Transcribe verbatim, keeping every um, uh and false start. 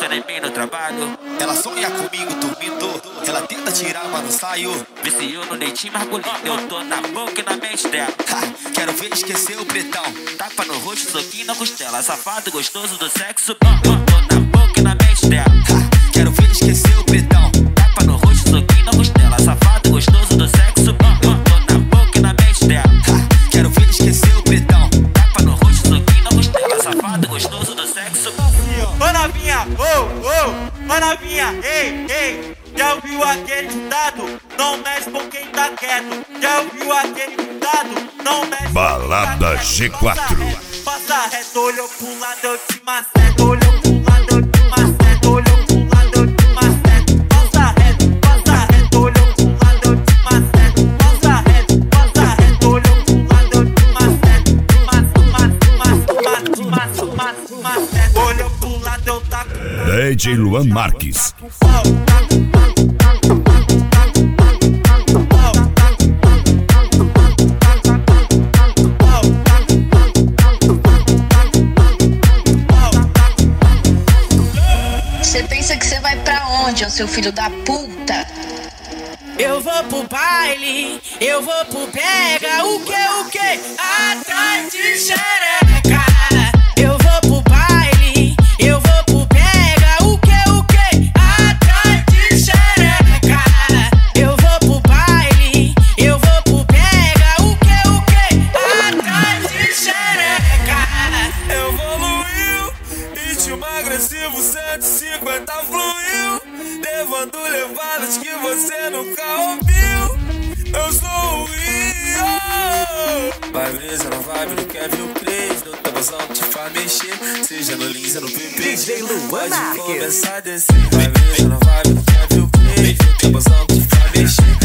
pensando em mim no trabalho. Ela sonha comigo dormindo, ela tenta tirar, mas não saio. Viciou no deitinho margulhinho, eu tô na boca e na mente dela. Ha, quero ver esquecer o pretão. Tapa no rosto, soquinho na costela. Safado gostoso do sexo, bom. Eu tô na boca e na mente dela. Ha, quero ver esquecer o pretão. Tapa no rosto, soquinho na costela. Safado gostoso do sexo, bom. Eu tô na boca e na mente dela. Ha, quero ver esquecer o pretão. Tapa no rosto, soquinho na costela. Safado gostoso do sexo, bom. Ô novinha, ô, ô, ô novinha, ei, ei. Já ouviu aquele ditado? Não mexe com quem tá quieto. Já ouviu aquele ditado? Não mexe com quem tá quieto. Balada G quatro. Passa reto, olhou pro lado, eu te maceto. Olhou pro lado, eu te maceto. Olhou pro lado, eu te maceto. Passa reto, passa reto, olhou pro lado, eu te maceto. Passa reto, passa reto, olhou pro lado, eu te maceto. Maceto, maceto, maceto, maceto. Olhou pro lado, eu taco. D J Luan Marques. Você pensa que você vai pra onde, ô seu filho da puta? Eu vou pro baile, eu vou pro pega, o que, o que? Atrás de xereca. Eu vou pro baile, eu vou pro pega, o que, o que? Atrás de xereca. Eu vou pro baile, eu vou pro pega, o que, o que? Atrás de xereca. Evoluiu, ritmo agressivo, cento e cinquenta fluiu, levando levadas que você nunca ouviu. Eu sou o Rio. Vai brisa na vibe do Kevin Cres, no tabuzão que te faz mexer, seja no Lins ou no P P. D J Luan Pode Marques. começar a descer. Vai brisa na vibe do Kevin Cres, no tabuzão que te faz mexer,